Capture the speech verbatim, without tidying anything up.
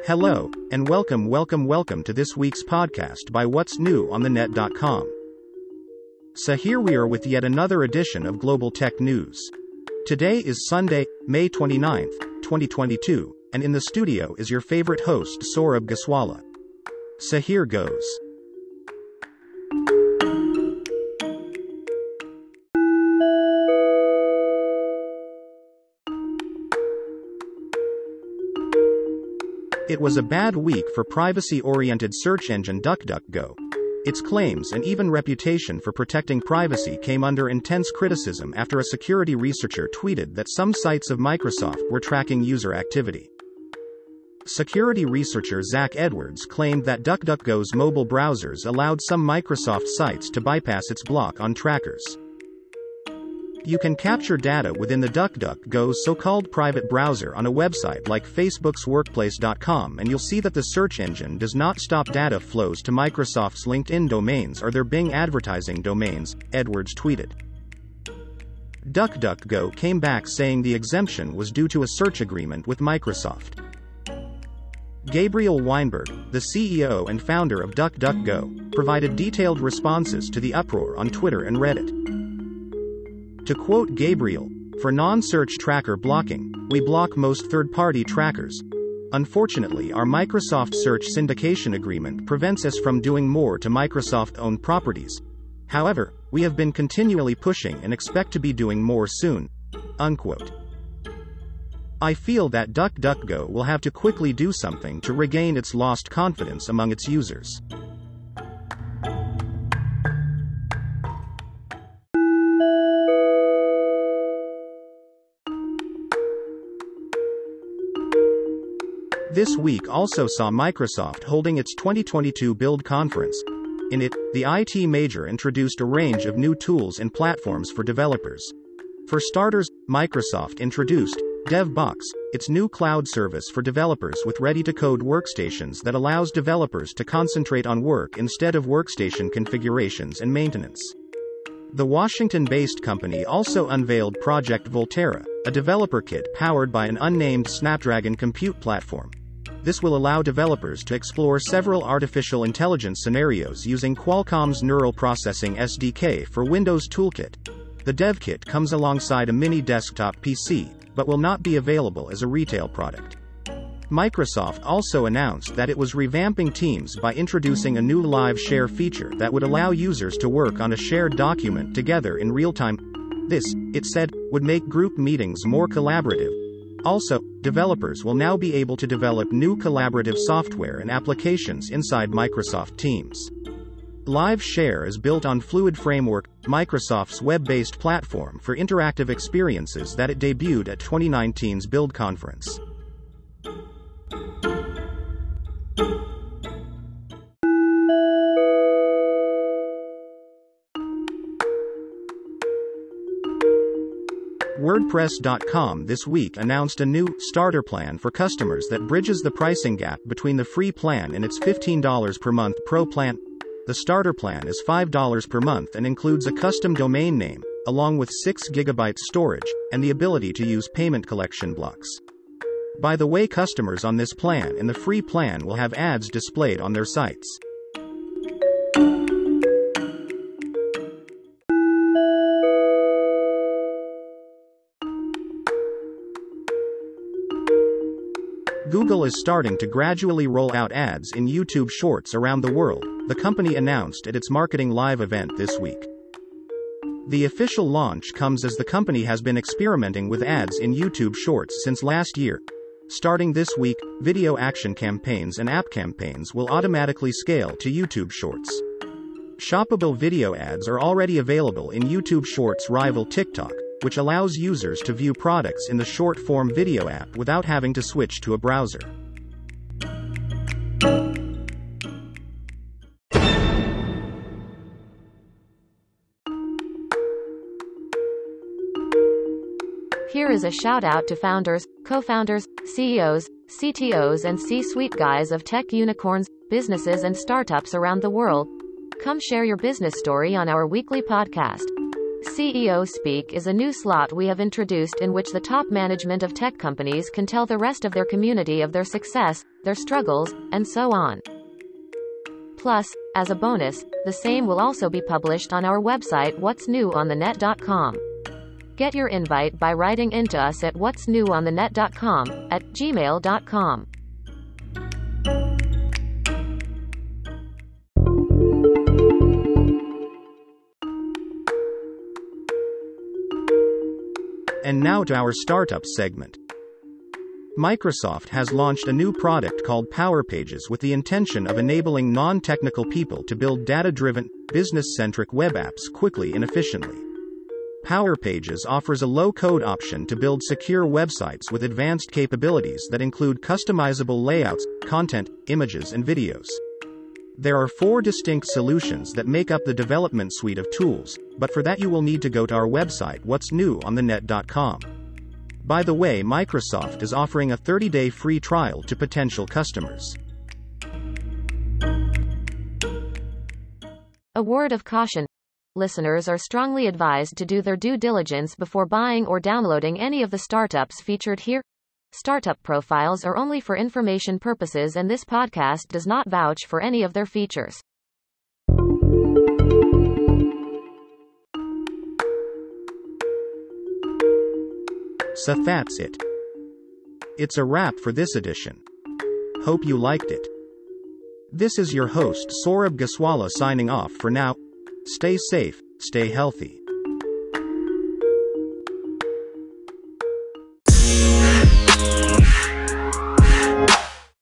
Hello, and welcome welcome welcome to this week's podcast by what's new on the net dot com. So here we are with yet another edition of Global Tech News. Today is Sunday, May twenty-ninth, twenty twenty-two, and in the studio is your favorite host Saurabh Goswala. So here goes. It was a bad week for privacy-oriented search engine DuckDuckGo. Its claims and even reputation for protecting privacy came under intense criticism after a security researcher tweeted that some sites of Microsoft were tracking user activity. Security researcher Zach Edwards claimed that DuckDuckGo's mobile browsers allowed some Microsoft sites to bypass its block on trackers. You can capture data within the DuckDuckGo's so-called private browser on a website like Facebook's workplace dot com, and you'll see that the search engine does not stop data flows to Microsoft's LinkedIn domains or their Bing advertising domains, Edwards tweeted. DuckDuckGo came back saying the exemption was due to a search agreement with Microsoft. Gabriel Weinberg, the C E O and founder of DuckDuckGo, provided detailed responses to the uproar on Twitter and Reddit. To quote Gabriel, "For non-search tracker blocking, we block most third-party trackers. Unfortunately, our Microsoft Search syndication agreement prevents us from doing more to Microsoft-owned properties. However, we have been continually pushing and expect to be doing more soon." Unquote. I feel that DuckDuckGo will have to quickly do something to regain its lost confidence among its users. This week also saw Microsoft holding its twenty twenty-two Build conference. In it, the I T major introduced a range of new tools and platforms for developers. For starters, Microsoft introduced DevBox, its new cloud service for developers with ready-to-code workstations that allows developers to concentrate on work instead of workstation configurations and maintenance. The Washington-based company also unveiled Project Volterra, a developer kit powered by an unnamed Snapdragon compute platform. This will allow developers to explore several artificial intelligence scenarios using Qualcomm's Neural Processing S D K for Windows Toolkit. The dev kit comes alongside a mini desktop P C, but will not be available as a retail product. Microsoft also announced that it was revamping Teams by introducing a new live share feature that would allow users to work on a shared document together in real time. This, it said, would make group meetings more collaborative. Also, developers will now be able to develop new collaborative software and applications inside Microsoft Teams. Live Share is built on Fluid Framework, Microsoft's web-based platform for interactive experiences that it debuted at twenty nineteen's Build conference. WordPress dot com this week announced a new starter plan for customers that bridges the pricing gap between the free plan and its fifteen dollars per month Pro plan. The starter plan is five dollars per month and includes a custom domain name, along with six gigabytes storage, and the ability to use payment collection blocks. By the way, customers on this plan and the free plan will have ads displayed on their sites. Google is starting to gradually roll out ads in YouTube Shorts around the world, the company announced at its Marketing Live event this week. The official launch comes as the company has been experimenting with ads in YouTube Shorts since last year. Starting this week, video action campaigns and app campaigns will automatically scale to YouTube Shorts. Shoppable video ads are already available in YouTube Shorts' rival TikTok, which allows users to view products in the short-form video app without having to switch to a browser. Here is a shout-out to founders, co-founders, C E Os, C T Os and C-suite guys of tech unicorns, businesses and startups around the world. Come share your business story on our weekly podcast. C E O Speak is a new slot we have introduced in which the top management of tech companies can tell the rest of their community of their success, their struggles, and so on. Plus, as a bonus, the same will also be published on our website what's new on the net dot com. Get your invite by writing into us at what's new on the net dot com at gmail dot com. And now to our startups segment. Microsoft has launched a new product called Power Pages with the intention of enabling non-technical people to build data-driven, business-centric web apps quickly and efficiently. Power Pages offers a low-code option to build secure websites with advanced capabilities that include customizable layouts, content, images, and videos. There are four distinct solutions that make up the development suite of tools, but for that you will need to go to our website what's new on the net dot com. By the way, Microsoft is offering a thirty-day free trial to potential customers. A word of caution. Listeners are strongly advised to do their due diligence before buying or downloading any of the startups featured here. Startup profiles are only for information purposes and this podcast does not vouch for any of their features. So that's it. It's a wrap for this edition. Hope you liked it. This is your host Saurabh Goswala signing off for now. Stay safe, stay healthy.